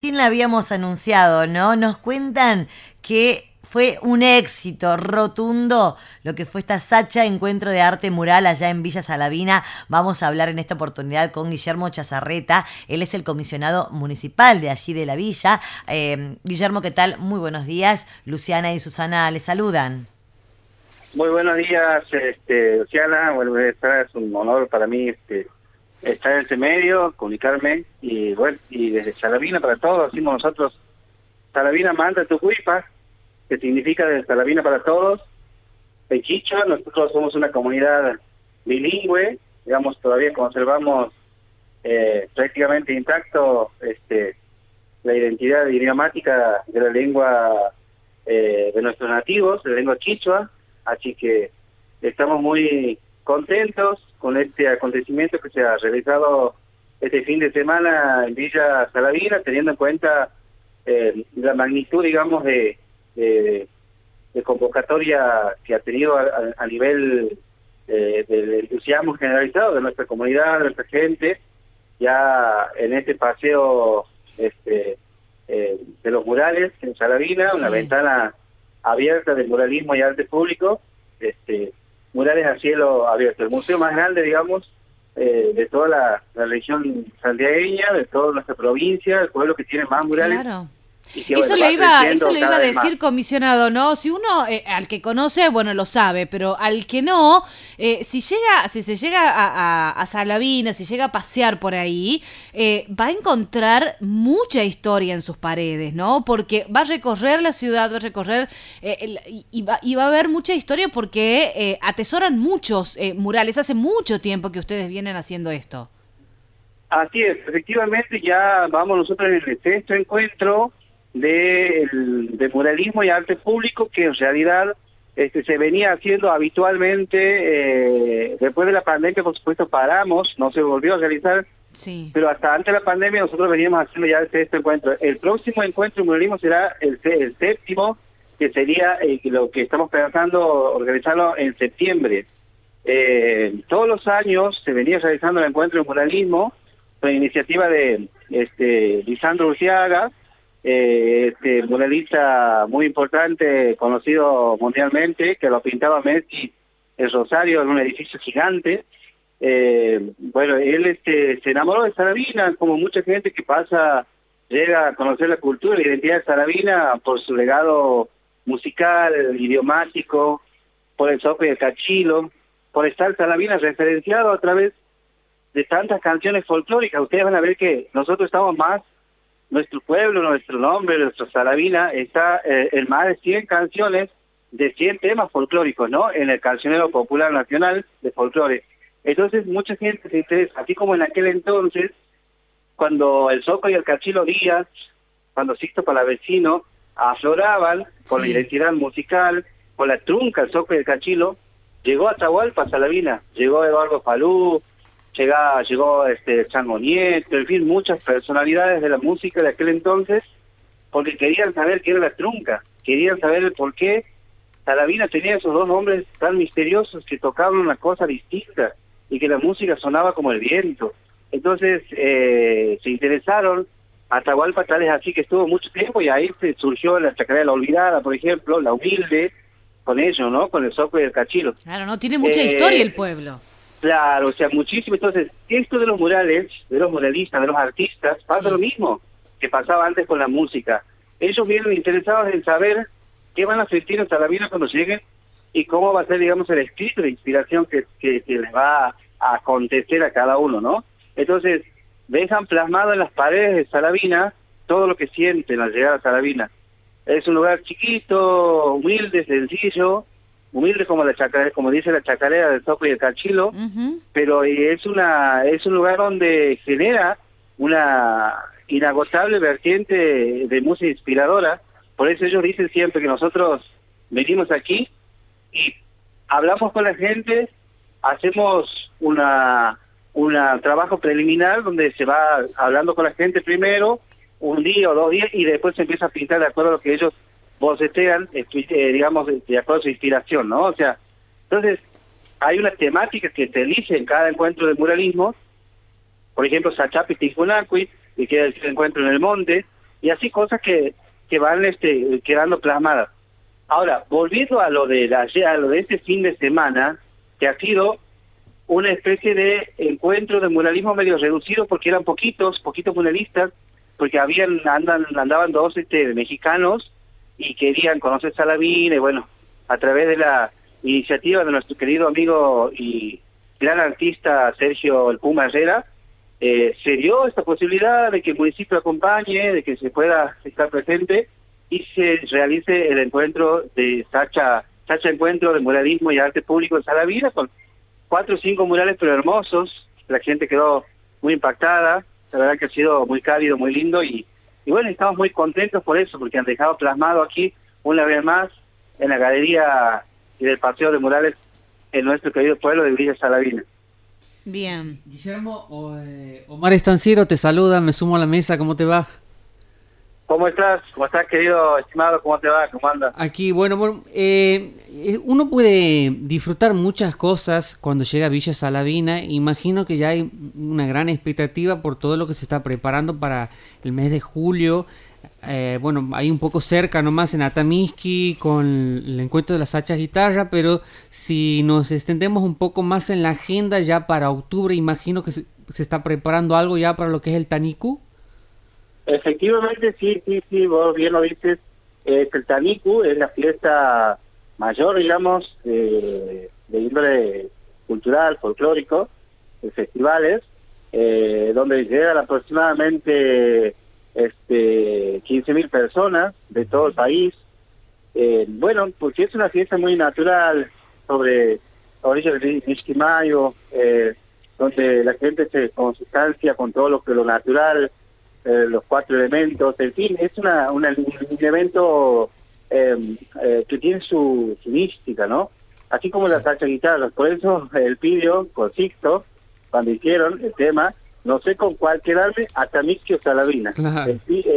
recién la habíamos anunciado, ¿no? Nos cuentan que fue un éxito rotundo lo que fue esta Sacha Encuentro de Arte Mural allá en Villa Salavina. Vamos a hablar en esta oportunidad con Guillermo Chazarreta. Él es el comisionado municipal de allí de la villa. Guillermo, ¿qué tal? Muy buenos días. Luciana y Susana les saludan. Muy buenos días, Luciana. Bueno, es un honor para mí estar en este medio, comunicarme y bueno, y desde Salavina para todos, decimos nosotros, Salavina Manta Tucuipa, que significa desde Salavina para todos. En quichua, nosotros somos una comunidad bilingüe, digamos, todavía conservamos prácticamente intacto la identidad idiomática de la lengua de nuestros nativos, de la lengua quichua, así que estamos muy contentos con este acontecimiento que se ha realizado este fin de semana en Villa Salavina, teniendo en cuenta la magnitud, digamos, de convocatoria que ha tenido a nivel del entusiasmo generalizado de nuestra comunidad, de nuestra gente, ya en este paseo de los murales en Salavina, una ventana abierta del muralismo y arte público, murales a cielo abierto, el museo más grande, digamos, de toda la región santiagueña, de toda nuestra provincia, el pueblo que tiene más murales. Claro. Y que, Eso bueno, le iba a decir, comisionado, ¿no? Si uno, al que conoce, bueno, lo sabe, pero al que no, si se llega a Salavina, si llega a pasear por ahí, va a encontrar mucha historia en sus paredes, ¿no? Porque va a recorrer la ciudad, va a recorrer, y va a haber mucha historia porque atesoran muchos murales. Hace mucho tiempo que ustedes vienen haciendo esto. Así es, efectivamente ya vamos nosotros en el sexto encuentro de muralismo y arte público, que en realidad se venía haciendo habitualmente. Después de la pandemia, por supuesto, paramos, no se volvió a realizar, sí, pero hasta antes de la pandemia nosotros veníamos haciendo ya este encuentro. El próximo encuentro de muralismo será el séptimo, que sería lo que estamos pensando organizarlo en septiembre. Todos los años se venía realizando el encuentro de muralismo con iniciativa de Lisandro Urciaga, muralista muy importante, conocido mundialmente, que lo pintaba Messi en Rosario en un edificio gigante. Bueno, él se enamoró de Salavina, como mucha gente que llega a conocer la cultura y la identidad de Salavina por su legado musical, idiomático, por el sope y el cachilo, por estar Salavina referenciado a través de tantas canciones folclóricas. Ustedes van a ver que nosotros estamos más, nuestro pueblo, nuestro nombre, nuestro Salavina, está en más de 100 canciones, de 100 temas folclóricos, ¿no? En el cancionero popular nacional de folclore. Entonces, mucha gente se interesa, así como en aquel entonces, cuando el Soco y el Cachilo Díaz, cuando Sixto Palavecino afloraban por la identidad musical, por la trunca, el Soco y el Cachilo, llegó a Atahualpa, Salavina, llegó Eduardo Falú, llegó Chango Nieto, en fin, muchas personalidades de la música de aquel entonces, porque querían saber qué era la trunca, querían saber el por qué Salavina tenía esos dos nombres tan misteriosos que tocaban una cosa distinta y que la música sonaba como el viento. Entonces se interesaron. Atahualpa tal es así que estuvo mucho tiempo, y ahí surgió la Chacarera de la Olvidada, por ejemplo, la Humilde, con ellos, ¿no? Con el Soco y el Cachilo. Claro, no tiene mucha historia el pueblo. Claro, o sea, muchísimo. Entonces, esto de los murales, de los muralistas, de los artistas, pasa lo mismo que pasaba antes con la música. Ellos vienen interesados en saber qué van a sentir en Salavina cuando lleguen y cómo va a ser, digamos, el escrito de inspiración que les va a acontecer a cada uno, ¿no? Entonces, dejan plasmado en las paredes de Salavina todo lo que sienten al llegar a Salavina. Es un lugar chiquito, humilde, sencillo, humilde como la chacarera, como dice la chacarera del Soco y el Cachilo, pero es un lugar donde genera una inagotable vertiente de música inspiradora. Por eso ellos dicen siempre que nosotros venimos aquí y hablamos con la gente, hacemos un trabajo preliminar donde se va hablando con la gente primero, un día o 2 días, y después se empieza a pintar de acuerdo a lo que ellos bocetean, digamos, de acuerdo a su inspiración, ¿no? O sea, entonces, hay una temática que se elige en cada encuentro de muralismo. Por ejemplo, Sachapi Tincunacui, que es el encuentro en el monte, y así cosas que van quedando plasmadas. Ahora, volviendo a lo de este fin de semana, que ha sido una especie de encuentro de muralismo medio reducido, porque eran poquitos muralistas, porque andaban dos mexicanos y querían conocer Salavina, y bueno, a través de la iniciativa de nuestro querido amigo y gran artista Sergio El Puma Herrera, se dio esta posibilidad de que el municipio acompañe, de que se pueda estar presente y se realice el encuentro de Sacha Encuentro de Muralismo y Arte Público en Salavina, con 4 o 5 murales pero hermosos. La gente quedó muy impactada, la verdad que ha sido muy cálido, muy lindo, y bueno, estamos muy contentos por eso, porque han dejado plasmado aquí una vez más en la galería y del Paseo de Murales en nuestro querido pueblo de Villa Salavina. Bien. Guillermo, Omar Estanciero te saluda, me sumo a la mesa, ¿cómo te va? ¿Cómo estás? ¿Cómo estás, querido estimado? ¿Cómo te va? ¿Cómo andas? Aquí, bueno, uno puede disfrutar muchas cosas cuando llega a Villa Salavina. Imagino que ya hay una gran expectativa por todo lo que se está preparando para el mes de julio. Bueno, hay un poco cerca nomás en Atamisqui con el encuentro de las Sacha Guitarra, pero si nos extendemos un poco más en la agenda ya para octubre, imagino que se está preparando algo ya para lo que es el Tanicu. Efectivamente, sí, vos bien lo dices. El Tanicu es la fiesta mayor, digamos, de índole cultural, folclórico, de festivales, donde llegan aproximadamente 15.000 personas de todo el país. Bueno, porque es una fiesta muy natural sobre orillas del Nisquimayo, donde la gente se consustancia con todo lo natural, los 4 elementos, en fin, es un evento que tiene su mística, ¿no? Así como las Sacha Guitarras. Por eso el Pidio con Sixto, cuando hicieron el tema, no sé con cuál quedarme, Atamisqui o Salavina. Claro.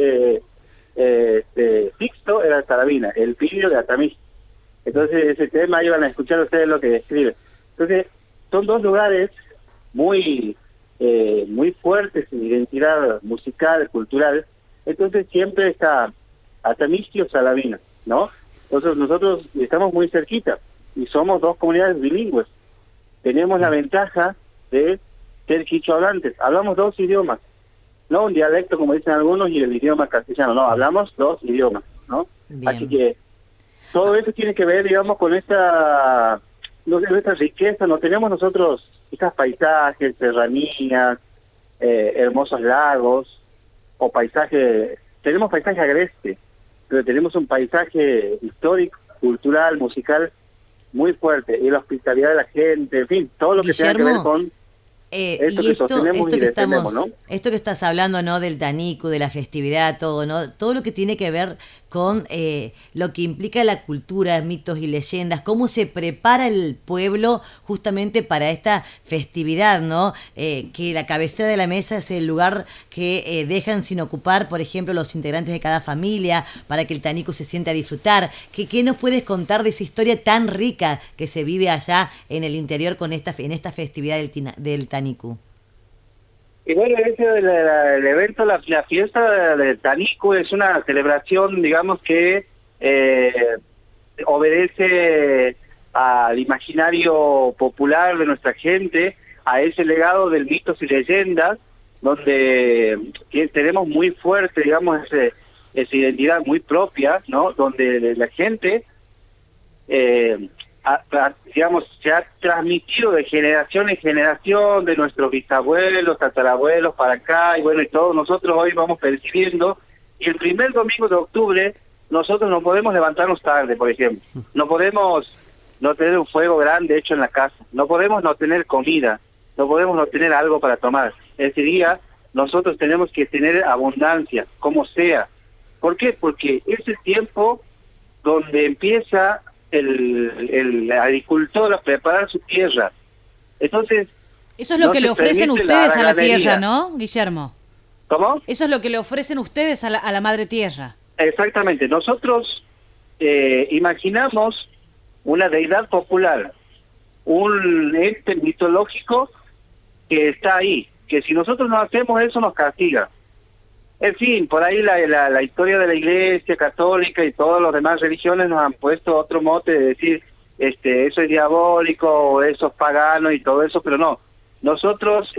Sixto era Salavina, el Pidio de Atamisqui. Entonces ese tema iban a escuchar ustedes lo que describe. Entonces son dos lugares muy fuertes en identidad musical, cultural. Entonces siempre está Atamisqui o Salavina, ¿no? Entonces nosotros estamos muy cerquita y somos dos comunidades bilingües. Tenemos la ventaja de ser quichua hablantes. Hablamos 2 idiomas, no un dialecto como dicen algunos y el idioma castellano, no, hablamos 2 idiomas, ¿no? Bien. Así que todo eso tiene que ver, digamos, con esta riqueza. No tenemos nosotros estos paisajes, serranías, hermosos lagos, o tenemos paisaje agreste, pero tenemos un paisaje histórico, cultural, musical muy fuerte, y la hospitalidad de la gente, en fin, todo lo que tenga que ver con esto que sostenemos y defendemos, ¿no? Esto que estás hablando, ¿no? Del Tanicu, de la festividad, todo, ¿no? Todo lo que tiene que ver con lo que implica la cultura, mitos y leyendas, cómo se prepara el pueblo justamente para esta festividad, ¿no? Que la cabecera de la mesa es el lugar que dejan sin ocupar, por ejemplo, los integrantes de cada familia, para que el Tanicu se siente a disfrutar. ¿Qué nos puedes contar de esa historia tan rica que se vive allá en el interior en esta festividad del Tanicu? Y bueno, el evento, la fiesta del Tanicu es una celebración, digamos, que obedece al imaginario popular de nuestra gente, a ese legado del mitos y leyendas, donde tenemos muy fuerte, digamos, esa identidad muy propia, ¿no? Donde la gente, digamos, se ha transmitido de generación en generación, de nuestros bisabuelos, tatarabuelos para acá, y bueno, y todos nosotros hoy vamos percibiendo. Y el primer domingo de octubre nosotros no podemos levantarnos tarde, por ejemplo, no podemos no tener un fuego grande hecho en la casa, no podemos no tener comida, no podemos no tener algo para tomar. Ese día nosotros tenemos que tener abundancia, como sea. ¿Por qué? Porque es el tiempo donde empieza el agricultor a preparar su tierra. Entonces, eso es lo que le ofrecen ustedes a la tierra, ¿no, Guillermo? ¿Cómo? Eso es lo que le ofrecen ustedes a la madre tierra. Exactamente. Nosotros imaginamos una deidad popular, un ente mitológico que está ahí, que si nosotros no hacemos eso nos castiga. En fin, por ahí la historia de la Iglesia Católica y todas las demás religiones nos han puesto otro mote de decir, eso es diabólico, o eso es pagano y todo eso, pero no. Nosotros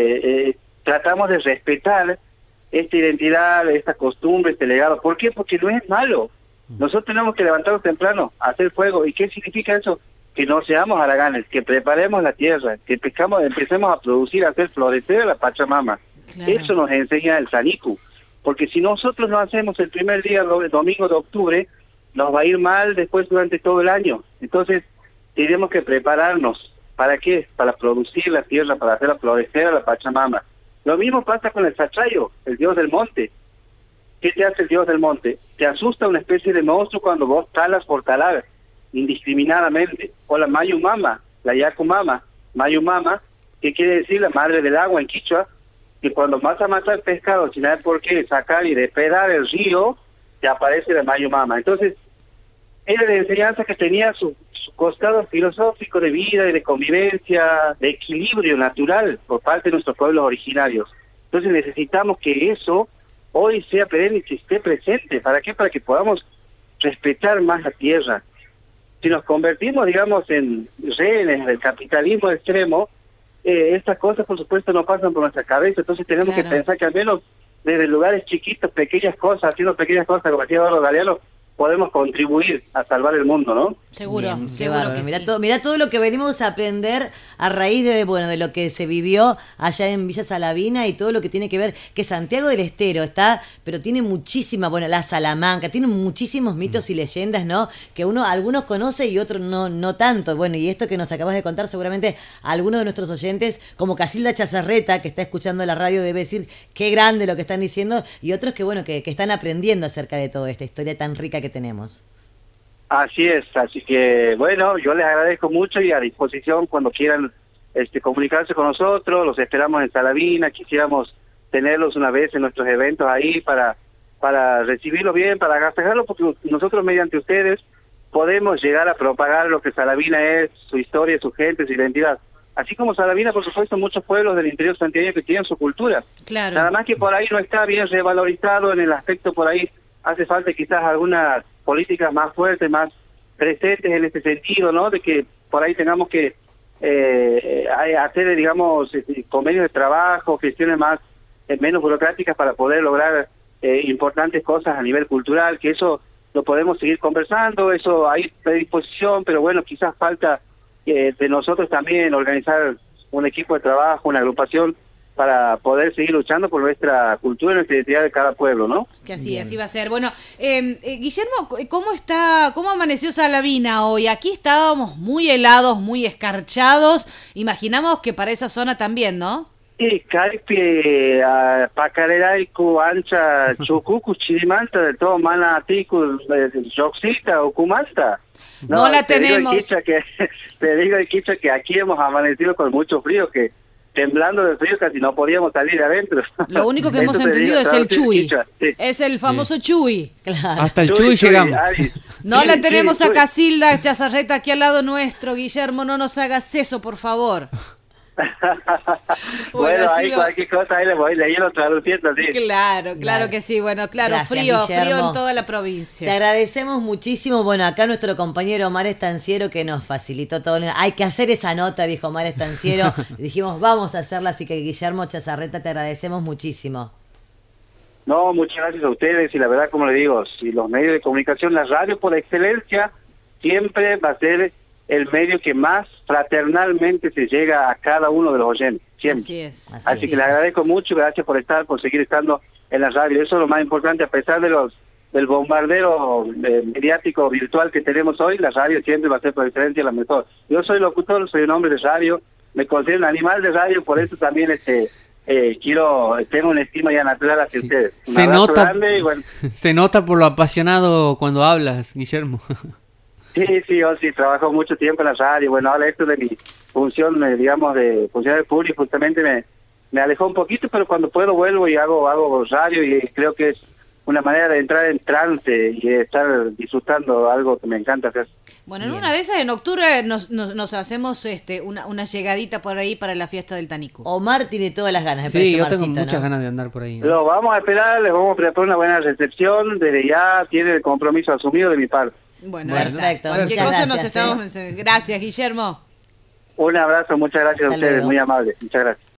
tratamos de respetar esta identidad, esta costumbre, este legado. ¿Por qué? Porque no es malo. Nosotros tenemos que levantarnos temprano, hacer fuego. ¿Y qué significa eso? Que no seamos haraganes, que preparemos la tierra, que empecemos a producir, a hacer florecer a la Pachamama. Claro. Eso nos enseña el Sanicu. Porque si nosotros no hacemos el primer día, el domingo de octubre, nos va a ir mal después durante todo el año. Entonces, tenemos que prepararnos. ¿Para qué? Para producir la tierra, para hacerla florecer a la Pachamama. Lo mismo pasa con el Sachayo, el dios del monte. ¿Qué te hace el dios del monte? Te asusta una especie de monstruo cuando vos talas por talar, indiscriminadamente. O la Mayumama, la Yacumama. Mayumama, que quiere decir la madre del agua en quichua, que cuando vas a matar pescado sin saber por qué, sacar y despedar el río, te aparece la Mayumama. Entonces, era de enseñanza que tenía su costado filosófico de vida y de convivencia, de equilibrio natural por parte de nuestros pueblos originarios. Entonces necesitamos que eso hoy sea perenne y que esté presente. ¿Para qué? Para que podamos respetar más la tierra. Si nos convertimos, digamos, en rehenes del capitalismo extremo, estas cosas, por supuesto, no pasan por nuestra cabeza. Entonces tenemos que pensar que al menos desde lugares chiquitos, pequeñas cosas, haciendo pequeñas cosas, como decía Eduardo Galeano, podemos contribuir a salvar el mundo, ¿no? Seguro, Bien, seguro que mirá sí. Mirá todo lo que venimos a aprender a raíz de lo que se vivió allá en Villa Salavina y todo lo que tiene que ver, que Santiago del Estero está, pero tiene muchísima, la Salamanca, tiene muchísimos mitos y leyendas, ¿no? Que algunos conoce y otros no tanto. Bueno, y esto que nos acabas de contar, seguramente algunos de nuestros oyentes, como Casilda Chazarreta, que está escuchando la radio, debe decir qué grande lo que están diciendo, y otros que están aprendiendo acerca de toda esta historia tan rica que tenemos. Así es, así que bueno, yo les agradezco mucho y a disposición cuando quieran comunicarse con nosotros, los esperamos en Salavina, quisiéramos tenerlos una vez en nuestros eventos ahí para recibirlos bien, para agasajarlos, porque nosotros mediante ustedes podemos llegar a propagar lo que Salavina es, su historia, su gente, su identidad. Así como Salavina, por supuesto, muchos pueblos del interior santiagueño que tienen su cultura. Claro. Nada más que por ahí no está bien revalorizado en el aspecto por ahí. Hace falta quizás algunas políticas más fuertes, más presentes en este sentido, ¿no? De que por ahí tengamos que hacer, digamos, convenios de trabajo, gestiones menos burocráticas para poder lograr importantes cosas a nivel cultural, que eso lo podemos seguir conversando, eso hay predisposición, pero bueno, quizás falta de nosotros también organizar un equipo de trabajo, una agrupación, para poder seguir luchando por nuestra cultura y nuestra identidad de cada pueblo, ¿no? Que así va a ser. Bueno, Guillermo, ¿cómo amaneció Salavina hoy? Aquí estábamos muy helados, muy escarchados. Imaginamos que para esa zona también, ¿no? Sí, Caipi, Pacareraiku, Ancha, Chucucu, Chirimanta, de todo Mana, Ticu, Yoxita o Kumanta. No la tenemos. Te digo, Iquicha, que aquí hemos amanecido con mucho frío, que temblando de frío casi no podíamos salir de adentro. Lo único que hemos entendido es el Chuy. Sí. Es el famoso Chuy. Claro. Hasta el Chuy llegamos. No la tenemos a Casilda Chazarreta aquí al lado nuestro. Guillermo, no nos hagas eso, por favor. Bueno, ahí cualquier cosa ahí le voy leyendo, traduciendo, sí. Claro que sí. Bueno, claro, gracias, frío en toda la provincia. Te agradecemos muchísimo. Bueno, acá nuestro compañero Omar Estanciero que nos facilitó todo. Hay que hacer esa nota, dijo Omar Estanciero. Dijimos, vamos a hacerla, así que Guillermo Chazarreta, te agradecemos muchísimo. No, muchas gracias a ustedes y la verdad, como le digo, si los medios de comunicación, la radio por excelencia, siempre va a ser el medio que más fraternalmente se llega a cada uno de los oyentes, siempre. Así es. Así que le agradezco mucho, gracias por seguir estando en la radio. Eso es lo más importante, a pesar del bombardero mediático virtual que tenemos hoy, la radio siempre va a ser por excelencia la mejor. Yo soy locutor, soy un hombre de radio, me considero un animal de radio, por eso también tengo una estima ya natural hacia ustedes. Se nota por lo apasionado cuando hablas, Guillermo. Sí, yo sí trabajo mucho tiempo en la radio. Bueno, ahora esto de mi función, digamos, de funcionario público, justamente me alejó un poquito, pero cuando puedo vuelvo y hago radio, y creo que es una manera de entrar en trance y de estar disfrutando algo que me encanta hacer. Bueno, en una de esas, en octubre, nos hacemos una llegadita por ahí para la fiesta del Tanicu. Omar tiene todas las ganas, me Sí, parece, yo tengo Marcito, muchas ¿no? ganas de andar por ahí. Lo vamos a esperar, les vamos a preparar una buena recepción, desde ya tiene el compromiso asumido de mi parte. Bueno, Perfecto, cualquier muchas cosa nos gracias, estamos... Gracias, Guillermo. Un abrazo, muchas gracias Hasta a ustedes, luego. muy amables, muchas gracias.